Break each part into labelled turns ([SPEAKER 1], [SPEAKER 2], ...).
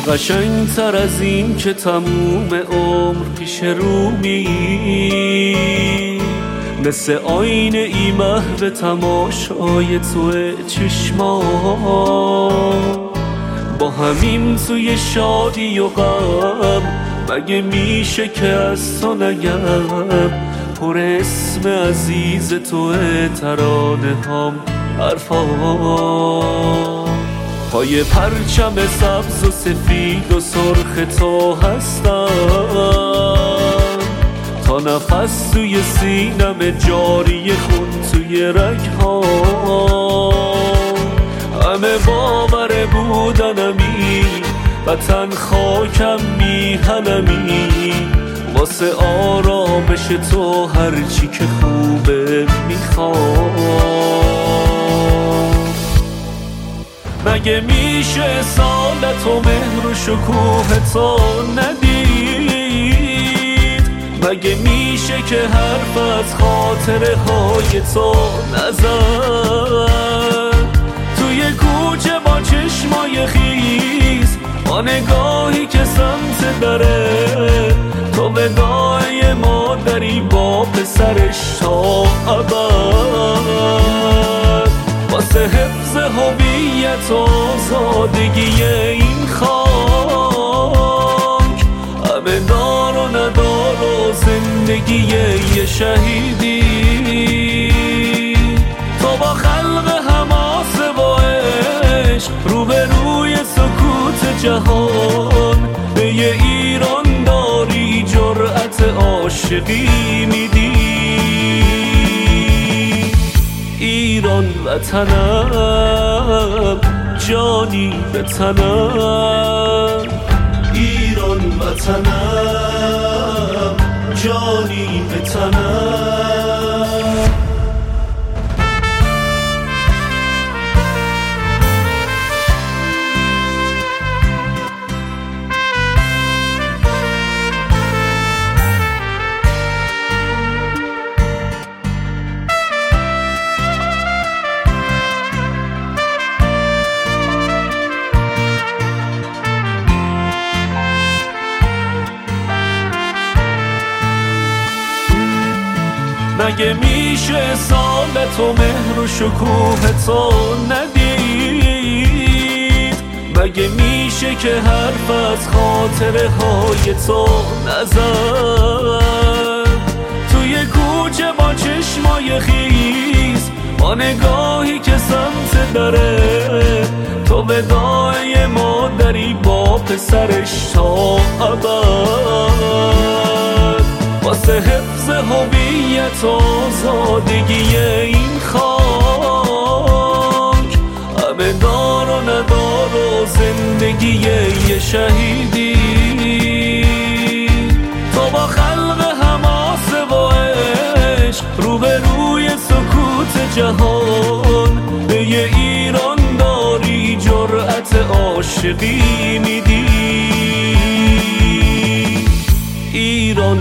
[SPEAKER 1] قشنگتر از این که تموم عمر پیش رو می، مثل آینه ای محو تماشای توی چشما، با همین توی شادی و غم مگه میشه که از تو نگم، پر اسم عزیز توی ترانه هم حرفا، پای پرچم سبز و سفید و سرخ تو هستم، تا نفس توی سینم جاری خون توی رگ‌ها، همه باور بودنمی وطن خاکم میهنمی، واسه آرامش تو هرچی که خوبه میخوام. مگه میشه اصالت و مهر و شکوه تو ندید؟ مگه میشه که حرف از خاطره های تو نزد؟ توی کوچه با چشمای خیز، با نگاهی که سمت دره، تو وداع مادری با پسرش تا ابد، واسه حفظ هویت و آزادگی این خاک، همه دار و ندار و زندگی یه شهیدی، تو با خلق حماسه و عشق روبروی سکوت جهان، به یه ایران داری جرأت عاشقی میدی. ایران وطنم جانی به تنم، ایران وطنم جانی به تنم. مگه میشه اصالت و مهر و شکوه تو ندید؟ مگه میشه که حرف از خاطره های تو نزد؟ توی کوچه با چشمای خیز، با نگاهی که سمت دره، تو وداع مادری با پسرش تا ابد، واسه حفظ هویت و آزادگی این خاک، همه دار و ندار و زندگی یه شهیدی، تو با خلق حماسه و عشق روبروی سکوت جهان، به یه ایران داری جرأت عاشقی میدی. ایران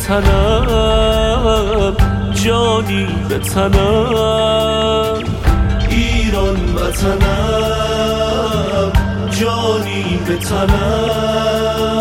[SPEAKER 1] وطنم جانی به تنم، ایران وطنم جانی به تنم.